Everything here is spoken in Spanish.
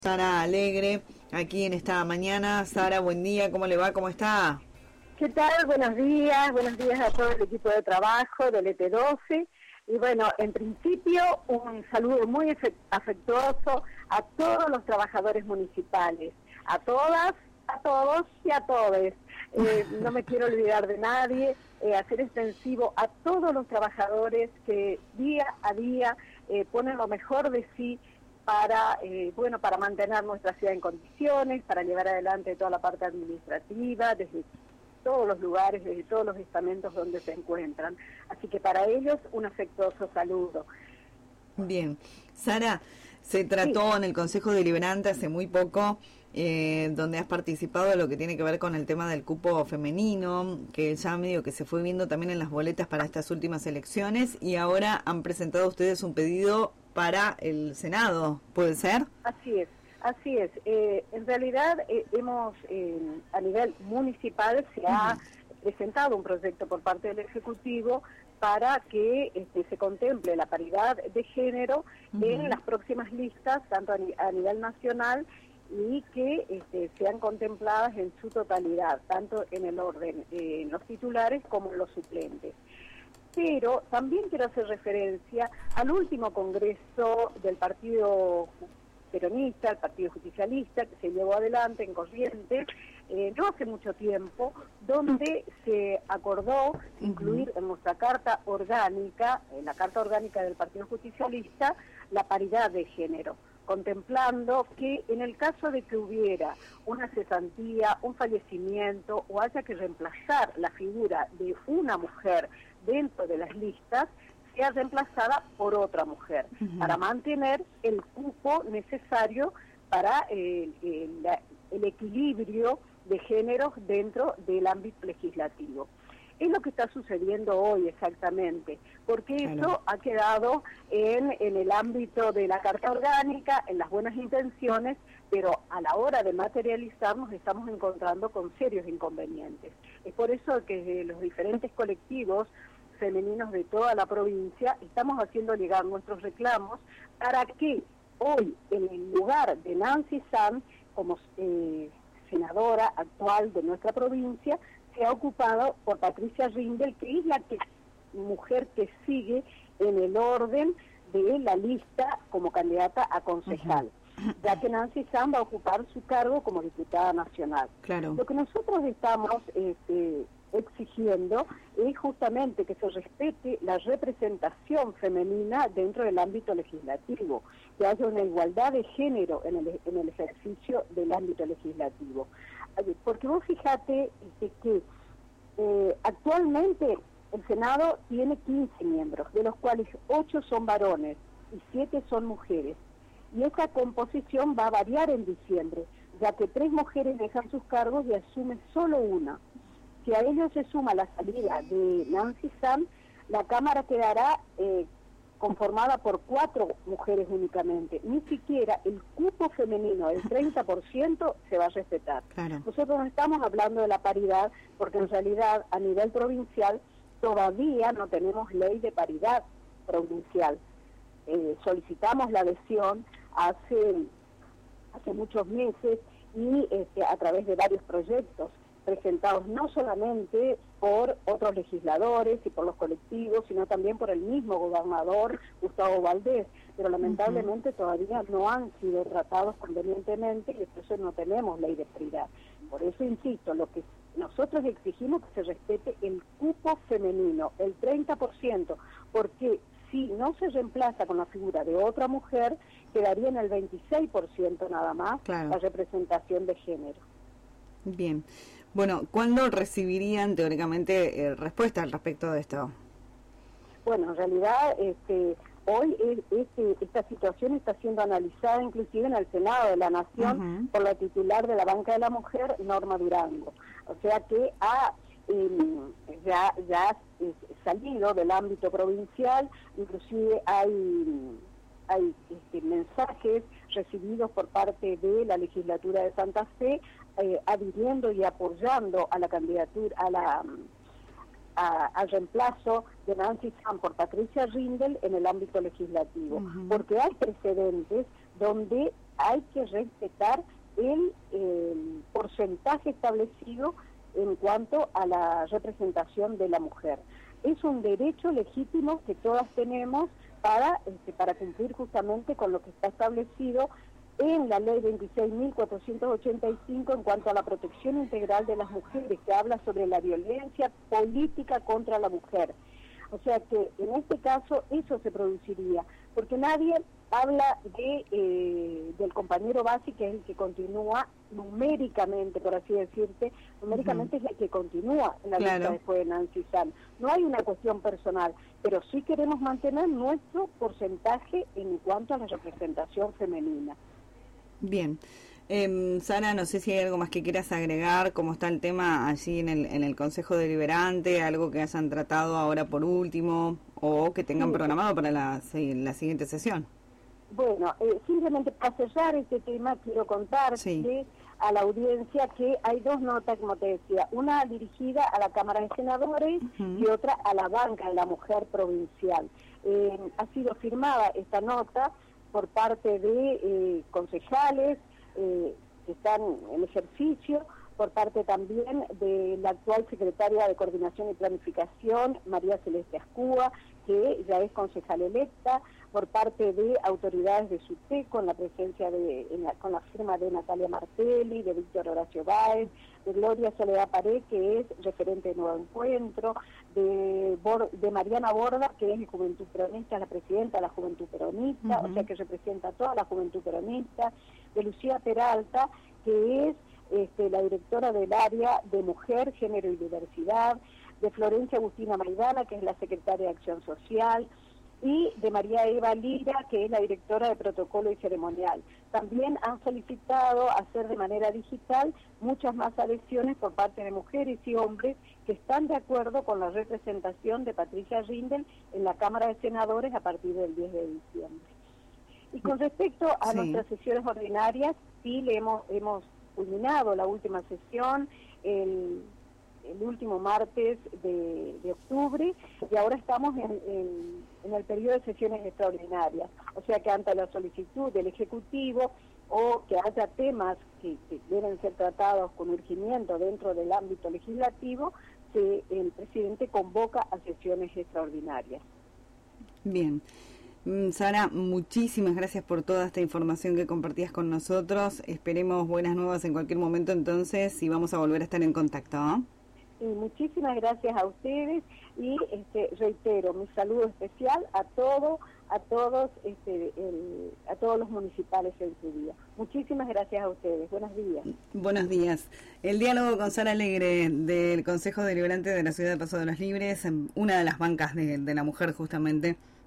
Sara Alegre, aquí en esta mañana. Sara, buen día, ¿cómo le va? ¿Cómo está? ¿Qué tal? Buenos días a todo el equipo de trabajo del ET12. Y bueno, en principio un saludo muy afectuoso a todos los trabajadores municipales, a todas, a todos y a todes. No me quiero olvidar de nadie, hacer extensivo a todos los trabajadores que día a día ponen lo mejor de sí para mantener nuestra ciudad en condiciones, para llevar adelante toda la parte administrativa, desde todos los lugares, desde todos los estamentos donde se encuentran. Así que para ellos un afectuoso saludo. Bien. Sara, se trató en el Consejo Deliberante hace muy poco, donde has participado de lo que tiene que ver con el tema del cupo femenino, que ya medio que se fue viendo también en las boletas para estas últimas elecciones, y ahora han presentado ustedes un pedido para el Senado, ¿puede ser? Así es. Así es. En realidad hemos, a nivel municipal, se ha presentado un proyecto por parte del Ejecutivo para que se contemple la paridad de género en las próximas listas, tanto a nivel nacional, y que sean contempladas en su totalidad, tanto en el orden, en los titulares como en los suplentes. Pero también quiero hacer referencia al último congreso del Partido Peronista, el Partido Justicialista, que se llevó adelante en Corrientes, no hace mucho tiempo, donde se acordó incluir en nuestra Carta Orgánica, en la Carta Orgánica del Partido Justicialista, la paridad de género, contemplando que en el caso de que hubiera una cesantía, un fallecimiento o haya que reemplazar la figura de una mujer dentro de las listas, sea reemplazada por otra mujer, para mantener el cupo necesario para el equilibrio de géneros dentro del ámbito legislativo. Es lo que está sucediendo hoy exactamente, porque eso ha quedado en el ámbito de la Carta Orgánica, en las buenas intenciones, pero a la hora de materializar nos estamos encontrando con serios inconvenientes. Es por eso que desde los diferentes colectivos femeninos de toda la provincia estamos haciendo llegar nuestros reclamos para que hoy, en el lugar de Nancy Sam, como senadora actual de nuestra provincia, sea ocupado por Patricia Rindel, que es la mujer que sigue en el orden de la lista como candidata a concejal, ya que Nancy Sam va a ocupar su cargo como diputada nacional. Claro. Lo que nosotros estamos exigiendo es justamente que se respete la representación femenina dentro del ámbito legislativo, que haya una igualdad de género en el ejercicio del ámbito legislativo. Porque vos fíjate que actualmente el Senado tiene 15 miembros, de los cuales 8 son varones y 7 son mujeres. Y esa composición va a variar en diciembre, ya que 3 mujeres dejan sus cargos y asumen solo una. Si a ello se suma la salida de Nancy Sam, la Cámara quedará conformada por 4 mujeres únicamente. Ni siquiera el cupo femenino del 30% se va a respetar. Claro. Nosotros no estamos hablando de la paridad, porque en realidad a nivel provincial todavía no tenemos ley de paridad provincial. Solicitamos la adhesión hace muchos meses y a través de varios proyectos presentados no solamente por otros legisladores y por los colectivos, sino también por el mismo gobernador Gustavo Valdés, pero lamentablemente todavía no han sido tratados convenientemente y por eso no tenemos ley de paridad. Por eso insisto, lo que nosotros exigimos que se respete el cupo femenino, el 30%, porque si no se reemplaza con la figura de otra mujer, quedaría en el 26% nada más la representación de género. Bien. Bueno, ¿cuándo recibirían teóricamente respuesta al respecto de esto? Bueno, en realidad hoy esta situación está siendo analizada inclusive en el Senado de la Nación por la titular de la Banca de la Mujer, Norma Durango. O sea que ya ha salido del ámbito provincial, inclusive hay mensajes recibidos por parte de la legislatura de Santa Fe adhiriendo y apoyando a la candidatura, al reemplazo de Nancy Sam por Patricia Rindel en el ámbito legislativo, porque hay precedentes donde hay que respetar el porcentaje establecido en cuanto a la representación de la mujer. Es un derecho legítimo que todas tenemos para cumplir justamente con lo que está establecido en la ley 26.485 en cuanto a la protección integral de las mujeres, que habla sobre la violencia política contra la mujer. O sea que en este caso eso se produciría, porque nadie habla del compañero base, que es el que continúa numéricamente, por así decirte, numéricamente es el que continúa en la lista después de Nancy San. No hay una cuestión personal, pero sí queremos mantener nuestro porcentaje en cuanto a la representación femenina. Bien. Sara, no sé si hay algo más que quieras agregar, cómo está el tema allí en el Consejo Deliberante, algo que hayan tratado ahora por último o que tengan programado para la siguiente sesión. Bueno, simplemente para cerrar este tema quiero contar a la audiencia que hay dos notas, como te decía, una dirigida a la Cámara de Senadores y otra a la banca de la mujer provincial. Ha sido firmada esta nota por parte de concejales que están en ejercicio, por parte también de la actual secretaria de Coordinación y Planificación, María Celeste Ascúa, que ya es concejal electa, por parte de autoridades de SUTE, con la presencia con la firma de Natalia Martelli, de Víctor Horacio Báez, de Gloria Soledad Pared, que es referente de Nuevo Encuentro, de Mariana Borda, que es de Juventud Peronista, la presidenta de la Juventud Peronista, o sea que representa a toda la Juventud Peronista, de Lucía Peralta, que es la directora del área de Mujer, Género y Diversidad, de Florencia Agustina Maidana, que es la secretaria de Acción Social, y de María Eva Lira, que es la directora de Protocolo y Ceremonial. También han solicitado hacer de manera digital muchas más adhesiones por parte de mujeres y hombres que están de acuerdo con la representación de Patricia Rindel en la Cámara de Senadores a partir del 10 de diciembre. Y con respecto a nuestras sesiones ordinarias, sí le hemos culminado la última sesión, el último martes de octubre, y ahora estamos en el periodo de sesiones extraordinarias. O sea que ante la solicitud del Ejecutivo o que haya temas que deben ser tratados con urgimiento dentro del ámbito legislativo, el presidente convoca a sesiones extraordinarias. Bien. Sara, muchísimas gracias por toda esta información que compartías con nosotros. Esperemos buenas nuevas en cualquier momento entonces y vamos a volver a estar en contacto, ¿no? Y muchísimas gracias a ustedes y reitero mi saludo especial a todos los municipales en su día. Muchísimas gracias a ustedes. Buenos días. Buenos días. El diálogo con Sara Alegre del Consejo Deliberante de la Ciudad de Paso de los Libres, una de las bancas de la mujer justamente.